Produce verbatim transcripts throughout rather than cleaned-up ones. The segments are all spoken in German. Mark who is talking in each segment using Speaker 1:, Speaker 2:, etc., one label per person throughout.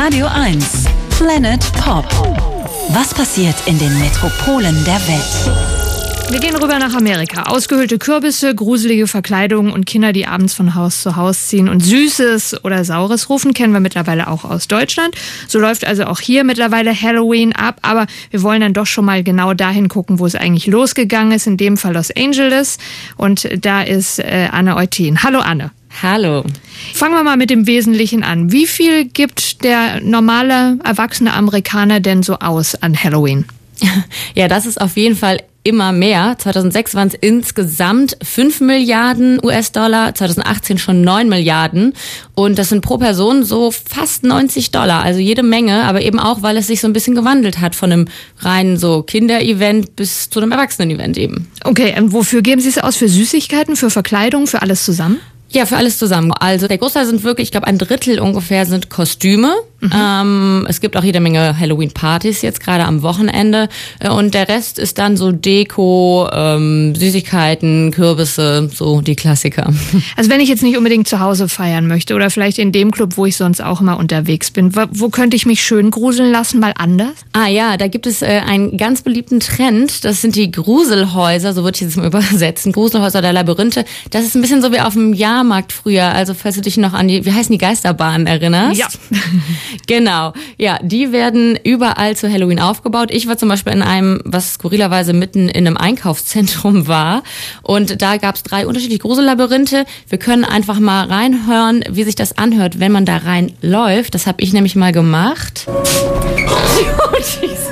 Speaker 1: Radio eins. Planet Pop. Was passiert in den Metropolen der Welt?
Speaker 2: Wir gehen rüber nach Amerika. Ausgehöhlte Kürbisse, gruselige Verkleidungen und Kinder, die abends von Haus zu Haus ziehen und Süßes oder Saures rufen, kennen wir mittlerweile auch aus Deutschland. So läuft also auch hier mittlerweile Halloween ab. Aber wir wollen dann doch schon mal genau dahin gucken, wo es eigentlich losgegangen ist. In dem Fall Los Angeles. Und da ist äh, Anne Eutin. Hallo Anne.
Speaker 3: Hallo.
Speaker 2: Fangen wir mal mit dem Wesentlichen an. Wie viel gibt der normale, erwachsene Amerikaner denn so aus an Halloween?
Speaker 3: Ja, das ist auf jeden Fall immer mehr. zweitausendsechs waren es insgesamt fünf Milliarden U S-Dollar, zweitausendachtzehn schon neun Milliarden. Und das sind pro Person so fast neunzig Dollar, also jede Menge, aber eben auch, weil es sich so ein bisschen gewandelt hat von einem reinen so Kinder-Event bis zu einem Erwachsenen-Event eben.
Speaker 2: Okay, und wofür geben Sie es aus? Für Süßigkeiten, für Verkleidung, für alles zusammen?
Speaker 3: Ja, für alles zusammen. Also der Großteil sind wirklich, ich glaube ein Drittel ungefähr sind Kostüme. Mhm. Ähm, es gibt auch jede Menge Halloween-Partys jetzt gerade am Wochenende. Und der Rest ist dann so Deko, ähm, Süßigkeiten, Kürbisse, so die Klassiker.
Speaker 2: Also wenn ich jetzt nicht unbedingt zu Hause feiern möchte oder vielleicht in dem Club, wo ich sonst auch immer unterwegs bin, wo, wo könnte ich mich schön gruseln lassen, mal anders?
Speaker 3: Ah ja, da gibt es äh, einen ganz beliebten Trend. Das sind die Gruselhäuser, so würde ich jetzt mal übersetzen. Gruselhäuser der Labyrinthe. Das ist ein bisschen so wie auf dem Jahr Markt früher, also falls du dich noch an die, wie heißen die Geisterbahnen erinnerst?
Speaker 2: Ja.
Speaker 3: Genau, ja, die werden überall zu Halloween aufgebaut. Ich war zum Beispiel in einem, was skurrilerweise mitten in einem Einkaufszentrum war und da gab es drei unterschiedliche Grusellabyrinthe. Wir können einfach mal reinhören, wie sich das anhört, wenn man da reinläuft. Das habe ich nämlich mal gemacht. Oh, Jesus.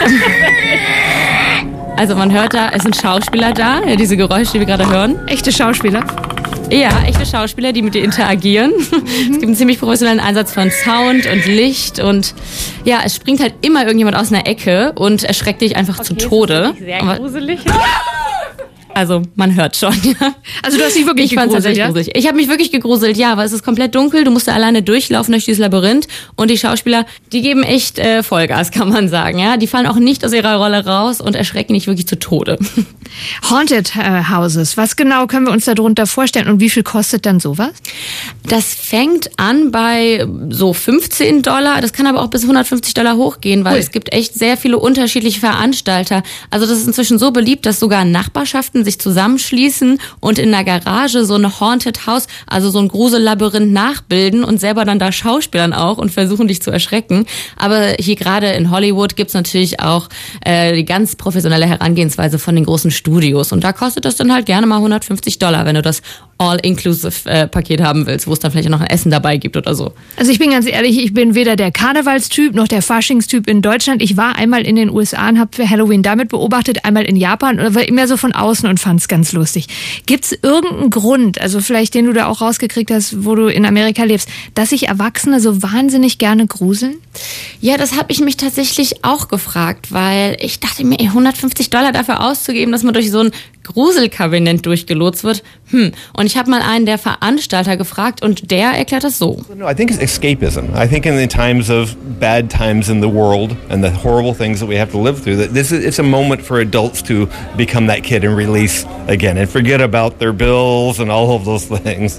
Speaker 3: Also man hört da, es sind Schauspieler da, ja, diese Geräusche, die wir gerade hören.
Speaker 2: Echte Schauspieler?
Speaker 3: Ja, echte Schauspieler, die mit dir interagieren. Mhm. Es gibt einen ziemlich professionellen Einsatz von Sound und Licht und ja, es springt halt immer irgendjemand aus einer Ecke und erschreckt dich einfach okay, zu Tode.
Speaker 2: Das ist sehr gruselig.
Speaker 3: Also, man hört schon, ja.
Speaker 2: Also du hast dich wirklich
Speaker 3: ich
Speaker 2: gegruselt, ja?
Speaker 3: gruselig. Ich habe mich wirklich gegruselt, ja, weil es ist komplett dunkel, du musst da alleine durchlaufen durch dieses Labyrinth und die Schauspieler, die geben echt äh, Vollgas, kann man sagen, ja. Die fallen auch nicht aus ihrer Rolle raus und erschrecken dich wirklich zu Tode.
Speaker 2: Haunted äh, Houses, was genau können wir uns darunter vorstellen und wie viel kostet dann sowas?
Speaker 3: Das fängt an bei so fünfzehn Dollar, das kann aber auch bis hundertfünfzig Dollar hochgehen, weil Ui. es gibt echt sehr viele unterschiedliche Veranstalter. Also das ist inzwischen so beliebt, dass sogar Nachbarschaften sich zusammenschließen und in der Garage so ein Haunted House, also so ein Grusellabyrinth nachbilden und selber dann da schauspielern auch und versuchen dich zu erschrecken. Aber hier gerade in Hollywood gibt's natürlich auch äh, die ganz professionelle Herangehensweise von den großen Studios und da kostet das dann halt gerne mal hundertfünfzig Dollar, wenn du das All-Inclusive-Paket äh, haben willst, wo es dann vielleicht auch noch ein Essen dabei gibt oder so.
Speaker 2: Also ich bin ganz ehrlich, ich bin weder der Karnevalstyp noch der Faschingstyp in Deutschland. Ich war einmal in den U S A und habe Halloween damit beobachtet, einmal in Japan und war immer so von außen und fand es ganz lustig. Gibt es irgendeinen Grund, also vielleicht den du da auch rausgekriegt hast, wo du in Amerika lebst, dass sich Erwachsene so wahnsinnig gerne gruseln?
Speaker 3: Ja, das habe ich mich tatsächlich auch gefragt, weil ich dachte mir, ey, hundertfünfzig Dollar dafür auszugeben, dass man durch so ein Gruselkabinett durchgelotst wird. Hm. Und ich habe mal einen der Veranstalter gefragt und der erklärt das so.
Speaker 4: No, I think it's escapism. I think in the times of bad times in the world and the horrible things that we have to live through, that this is it's a moment for adults to become that kid and release again and forget about their bills and all of those things.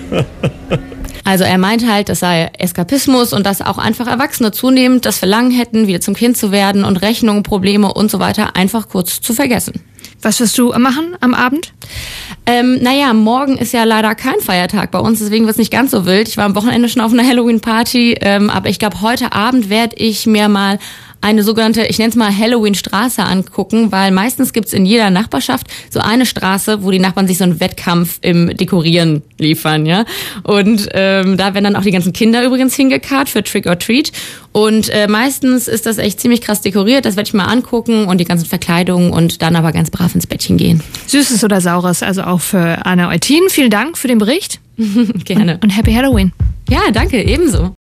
Speaker 3: Also er meint halt, das sei Eskapismus und dass auch einfach Erwachsene zunehmend das Verlangen hätten, wieder zum Kind zu werden und Rechnungen, Probleme und so weiter einfach kurz zu vergessen.
Speaker 2: Was wirst du machen am Abend?
Speaker 3: Ähm, naja, morgen ist ja leider kein Feiertag bei uns, deswegen wird es nicht ganz so wild. Ich war am Wochenende schon auf einer Halloween-Party, ähm, aber ich glaube, heute Abend werde ich mir mal eine sogenannte, ich nenne es mal Halloween-Straße angucken, weil meistens gibt's in jeder Nachbarschaft so eine Straße, wo die Nachbarn sich so einen Wettkampf im Dekorieren liefern, ja. Und ähm, da werden dann auch die ganzen Kinder übrigens hingekarrt für Trick or Treat. Und äh, meistens ist das echt ziemlich krass dekoriert, das werde ich mal angucken und die ganzen Verkleidungen und dann aber ganz brav ins Bettchen gehen.
Speaker 2: Süßes oder Saures, also auch für Anne Eutin. Vielen Dank für den Bericht.
Speaker 3: Gerne.
Speaker 2: Und, und Happy Halloween.
Speaker 3: Ja, danke, ebenso.